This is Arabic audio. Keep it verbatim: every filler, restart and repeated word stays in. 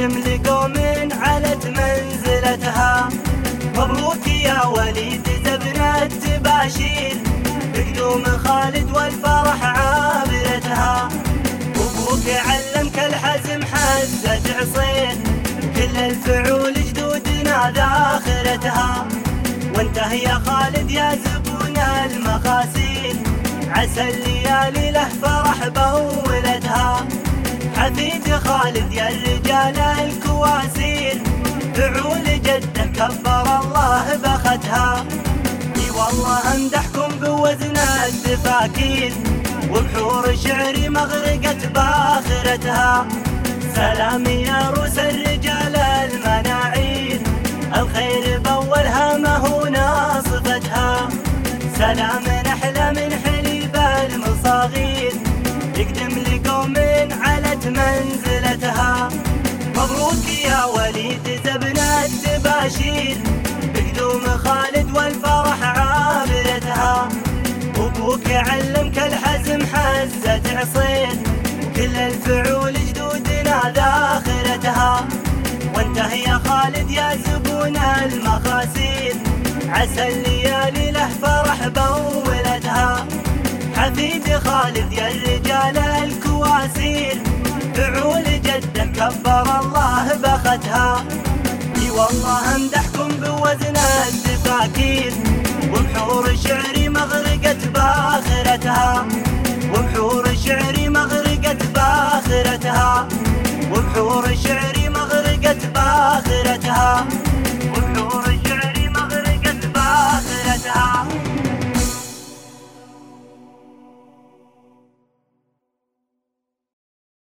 اقدم لقوم علت منزلتها. مبروك يا وليد زبنة تباشير، بقدوم خالد والفرح عابرتها. أبوك علمك الحزم حزة عصير، كل الفعول جدودنا ذاخرتها. وانته يا خالد يا زبون المخاسير، عسى الليالي له فرح بولدها. حفيد خالد يا الرجال الكواسير، فعول جده كبر الله بختها. اي والله امدحكم بوزن الدفاكير، وبحور شعري مغرقت باخرتها. سلام يا روس الرجال المناعير، الخير بأولها ما هو ناصفتها. سلام نحلى من حليب المصاغير، يقدم لقوم علت منزلتها. مبروك يا وليد زبنة تباشير، بقدوم خالد والفرح عابرتها. أبوك علمك الحزم حزة عصير، كل الفعول جدودنا ذاخرتها. وانته يا خالد يا زبون المخاسير، عسى الليالي له فرح بولدها. حفيد خالد يا الرجال الكواسير، فعول جده كبر الله بختها. اي والله امدحكم بوزن الدفاكير، وبحور شعري مغرقت باخرتها. وبحور شعري مغرقت باخرتها. وبحور شعري مغرقت باخرتها.